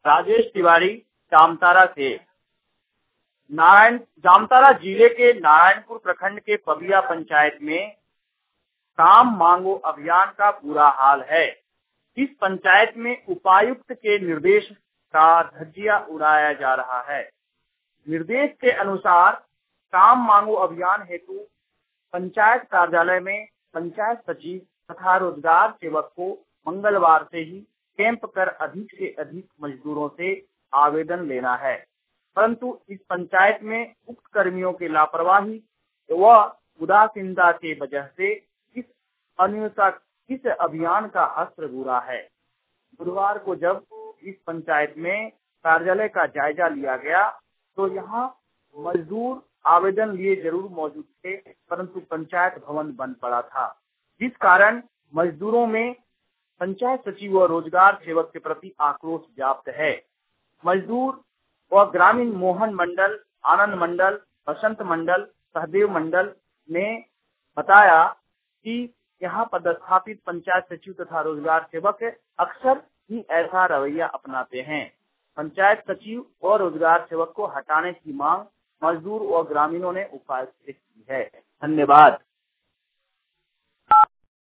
राजेश तिवारी, जामतारा से। जामतारा जिले के नारायणपुर प्रखंड के पबिया पंचायत में काम मांगो अभियान का बुरा हाल है। इस पंचायत में उपायुक्त के निर्देश का धज्जियां उड़ाया जा रहा है। निर्देश के अनुसार काम मांगो अभियान हेतु पंचायत कार्यालय में पंचायत सचिव तथा रोजगार सेवक को मंगलवार से ही कैंप कर अधिक से अधिक मजदूरों से आवेदन लेना है, परंतु इस पंचायत में उक्त कर्मियों के लापरवाही व उदासीनता के वजह से इस अभियान का असर बुरा है। बुधवार को जब इस पंचायत में कार्यालय का जायजा लिया गया तो यहाँ मजदूर आवेदन लिए जरूर मौजूद थे, परंतु पंचायत भवन बंद पड़ा था, जिस कारण मजदूरों में पंचायत सचिव व रोजगार सेवक के प्रति आक्रोश व्याप्त है। मजदूर व ग्रामीण मोहन मंडल, आनंद मंडल, बसंत मंडल, सहदेव मंडल ने बताया कि यहाँ पदस्थापित पंचायत सचिव तथा रोजगार सेवक अक्सर ही ऐसा रवैया अपनाते हैं। पंचायत सचिव और रोजगार सेवक को हटाने की मांग मजदूर और ग्रामीणों ने उपायुक्त से की है। धन्यवाद।